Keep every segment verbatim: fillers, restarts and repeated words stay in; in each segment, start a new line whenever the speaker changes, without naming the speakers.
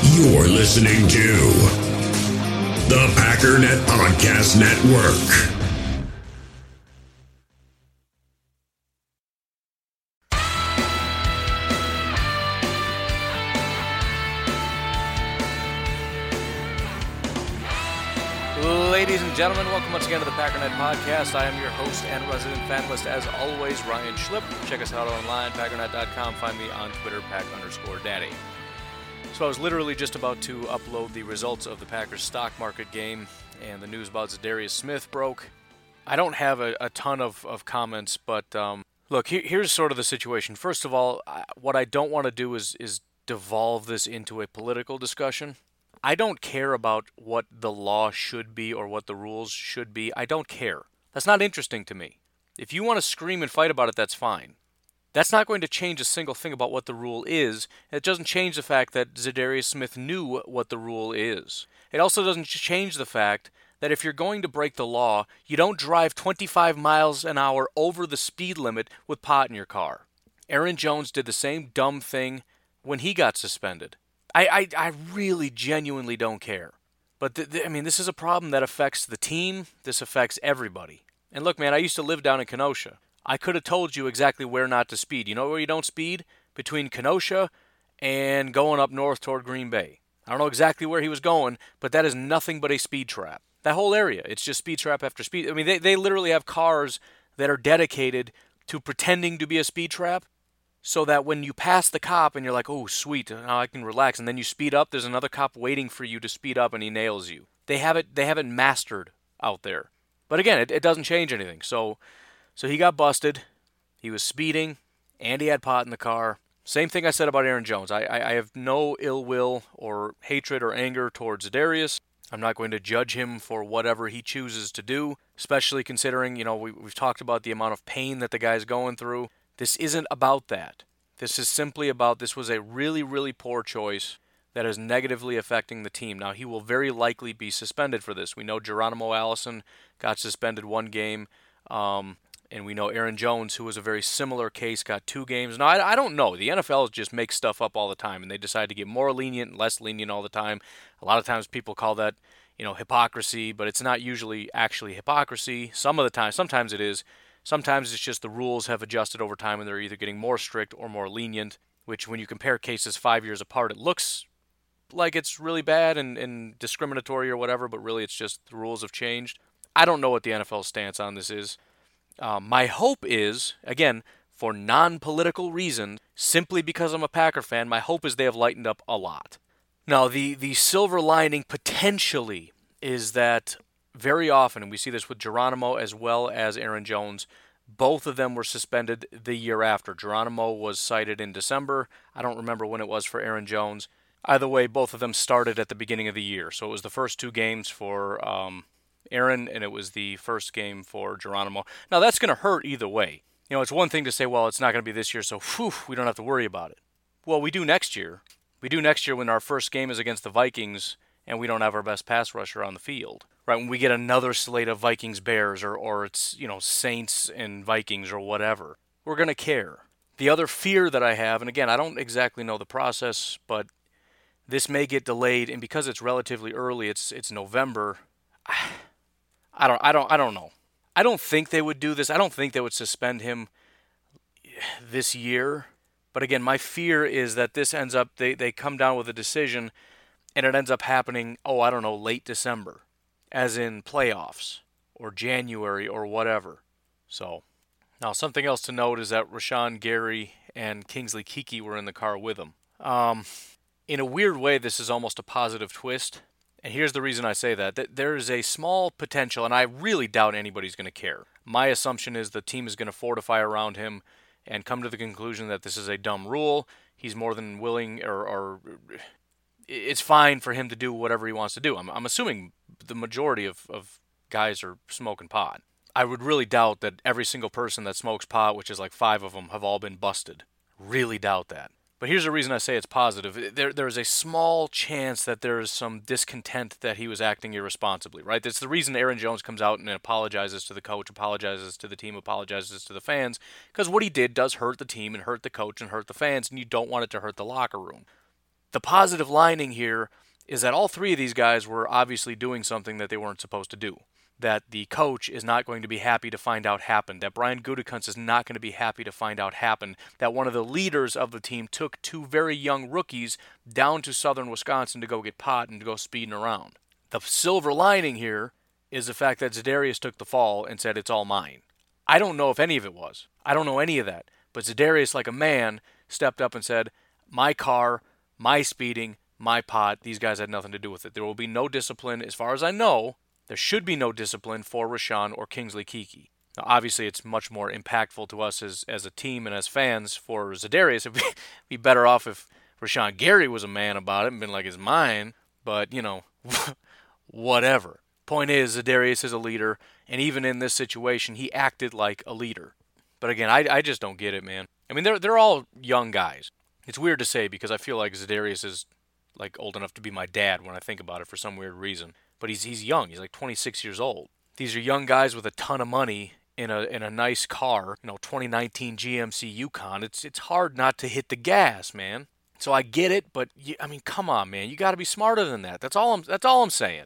You're listening to the Packernet Podcast Network.
Ladies and gentlemen, welcome once again to the Packernet Podcast. I am your host and resident fanlist, as always, Ryan Schlip. Check us out online, packernet dot com. Find me on Twitter, pack underscore daddy. So I was literally just about to upload the results of the Packers stock market game, and the news about Za'Darius Smith broke. I don't have a, a ton of, of comments, but um, look, here, here's sort of the situation. First of all, I, what I don't want to do is, is devolve this into a political discussion. I don't care about what the law should be or what the rules should be. I don't care. That's not interesting to me. If you want to scream and fight about it, that's fine. That's not going to change a single thing about what the rule is. It doesn't change the fact that Za'Darius Smith knew what the rule is. It also doesn't change the fact that if you're going to break the law, you don't drive twenty-five miles an hour over the speed limit with pot in your car. Aaron Jones did the same dumb thing when he got suspended. I, I, I really genuinely don't care. But, th- th- I mean, this is a problem that affects the team. This affects everybody. And look, man, I used to live down in Kenosha. I could have told you exactly where not to speed. You know where you don't speed? Between Kenosha and going up north toward Green Bay. I don't know exactly where he was going, but that is nothing but a speed trap. That whole area, it's just speed trap after speed. I mean, they, they literally have cars that are dedicated to pretending to be a speed trap, so that when you pass the cop and you're like, oh, sweet, now I can relax, and then you speed up, there's another cop waiting for you to speed up, and he nails you. They have it. They have it mastered out there. But again, it, it doesn't change anything. So, so he got busted. He was speeding, and he had pot in the car. Same thing I said about Aaron Jones. I, I, I have no ill will or hatred or anger towards Za'Darius. I'm not going to judge him for whatever he chooses to do, especially considering, you know, we, we've talked about the amount of pain that the guy's going through. This isn't about that. This is simply about this was a really, really poor choice that is negatively affecting the team. Now, he will very likely be suspended for this. We know Geronimo Allison got suspended one game, um, and we know Aaron Jones, who was a very similar case, got two games. Now, I, I don't know. The N F L just makes stuff up all the time, and they decide to get more lenient and less lenient all the time. A lot of times people call that, you know, hypocrisy, but it's not usually actually hypocrisy. Some of the time, sometimes it is. Sometimes it's just the rules have adjusted over time and they're either getting more strict or more lenient, which when you compare cases five years apart, it looks like it's really bad and, and discriminatory or whatever, but really it's just the rules have changed. I don't know what the N F L stance on this is. Um, my hope is, again, for non-political reasons, simply because I'm a Packer fan, my hope is they have lightened up a lot. Now, the, the silver lining potentially is that very often, and we see this with Geronimo as well as Aaron Jones, both of them were suspended the year after. Geronimo was cited in December. I don't remember when it was for Aaron Jones. Either way, both of them started at the beginning of the year. So it was the first two games for um, Aaron, and it was the first game for Geronimo. Now, that's going to hurt either way. You know, it's one thing to say, well, it's not going to be this year, so whew, we don't have to worry about it. Well, we do next year. We do next year when our first game is against the Vikings, and we don't have our best pass rusher on the field. Right, when we get another slate of Vikings-Bears or, or it's, you know, Saints and Vikings or whatever, we're going to care. The other fear that I have, and again, I don't exactly know the process, but this may get delayed, and because it's relatively early, it's it's November. I don't I don't I don't know. I don't think they would do this. I don't think they would suspend him this year. But again, my fear is that this ends up they, they come down with a decision and it ends up happening, oh, I don't know, late December. As in playoffs, or January, or whatever. So, now something else to note is that Rashawn Gary and Kingsley Keke were in the car with him. Um, in a weird way, this is almost a positive twist. And here's the reason I say that. that there is a small potential, and I really doubt anybody's going to care. My assumption is the team is going to fortify around him and come to the conclusion that this is a dumb rule. He's more than willing, or, or it's fine for him to do whatever he wants to do. I'm, I'm assuming the majority of, of guys are smoking pot. I would really doubt that every single person that smokes pot, which is like five of them, have all been busted. Really doubt that. But here's the reason I say it's positive. There, there is a small chance that there is some discontent that he was acting irresponsibly, right? That's the reason Aaron Jones comes out and apologizes to the coach, apologizes to the team, apologizes to the fans, because what he did does hurt the team and hurt the coach and hurt the fans, and you don't want it to hurt the locker room. The positive lining here is that all three of these guys were obviously doing something that they weren't supposed to do. That the coach is not going to be happy to find out happened. That Brian Gutekunst is not going to be happy to find out happened. That one of the leaders of the team took two very young rookies down to southern Wisconsin to go get pot and to go speeding around. The silver lining here is the fact that Za'Darius took the fall and said, it's all mine. I don't know if any of it was. I don't know any of that. But Za'Darius, like a man, stepped up and said, my car, my speeding, my pot, these guys had nothing to do with it. There will be no discipline, as far as I know. There should be no discipline for Rashawn or Kingsley Keke. Now, obviously, it's much more impactful to us as, as a team and as fans for Za'Darius. It would be better off if Rashawn Gary was a man about it and been like, it's mine. But, you know, whatever. Point is, Za'Darius is a leader, and even in this situation, he acted like a leader. But again, I, I just don't get it, man. I mean, they're they're all young guys. It's weird to say because I feel like Za'Darius is like old enough to be my dad when I think about it for some weird reason. But he's he's young. He's like twenty-six years old. These are young guys with a ton of money in a in a nice car. You know, twenty nineteen G M C Yukon. It's it's hard not to hit the gas, man. So I get it, but you, I mean, come on, man. You got to be smarter than that. That's all I'm that's all I'm saying.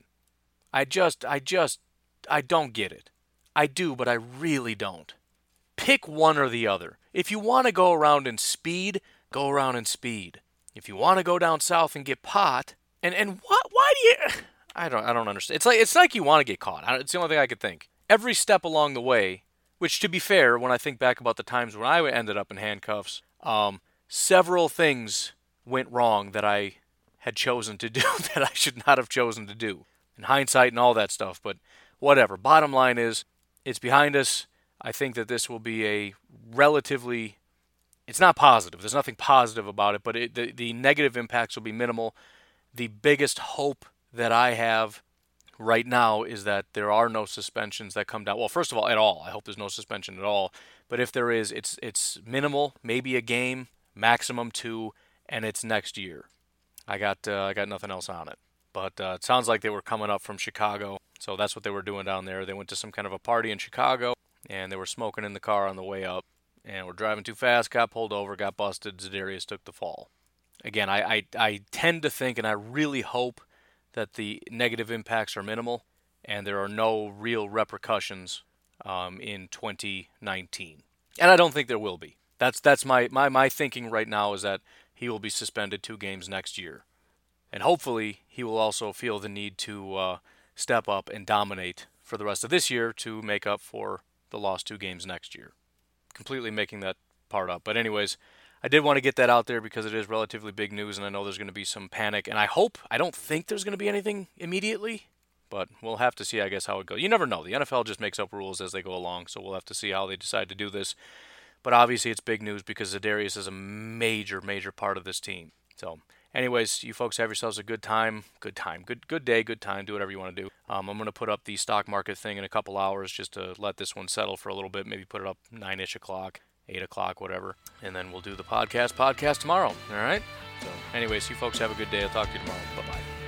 I just I just I don't get it. I do, but I really don't. Pick one or the other. If you want to go around in speed, go around in speed. If you want to go down south and get pot, and and what? Why do you? I don't I don't understand. It's like it's like you want to get caught. It's the only thing I could think. Every step along the way, which to be fair, when I think back about the times when I ended up in handcuffs, um, several things went wrong that I had chosen to do that I should not have chosen to do. In hindsight and all that stuff, but whatever. Bottom line is, it's behind us. I think that this will be a relatively, it's not positive. There's nothing positive about it, but it, the, the negative impacts will be minimal. The biggest hope that I have right now is that there are no suspensions that come down. Well, first of all, at all. I hope there's no suspension at all. But if there is, it's it's minimal, maybe a game, maximum two, and it's next year. I got uh, I got nothing else on it. But uh, it sounds like they were coming up from Chicago, so that's what they were doing down there. They went to some kind of a party in Chicago, and they were smoking in the car on the way up, and were driving too fast, got pulled over, got busted. Za'Darius took the fall. Again, I, I, I tend to think, and I really hope, that the negative impacts are minimal, and there are no real repercussions um, in twenty nineteen. And I don't think there will be. That's that's my, my, my thinking right now is that he will be suspended two games next year. And hopefully he will also feel the need to uh, step up and dominate for the rest of this year to make up for the lost two games next year. Completely making that part up. But anyways, I did want to get that out there because it is relatively big news, and I know there's going to be some panic. And I hope, I don't think there's going to be anything immediately, but we'll have to see, I guess, how it goes. You never know. The N F L just makes up rules as they go along, so we'll have to see how they decide to do this. But obviously it's big news because Za'Darius is a major, major part of this team. So anyways, you folks have yourselves a good time, good time, good good day, good time, do whatever you want to do. Um, I'm going to put up the stock market thing in a couple hours just to let this one settle for a little bit, maybe put it up nine-ish o'clock, eight o'clock, whatever, and then we'll do the podcast podcast tomorrow, all right? So anyways, you folks have a good day. I'll talk to you tomorrow. Bye-bye.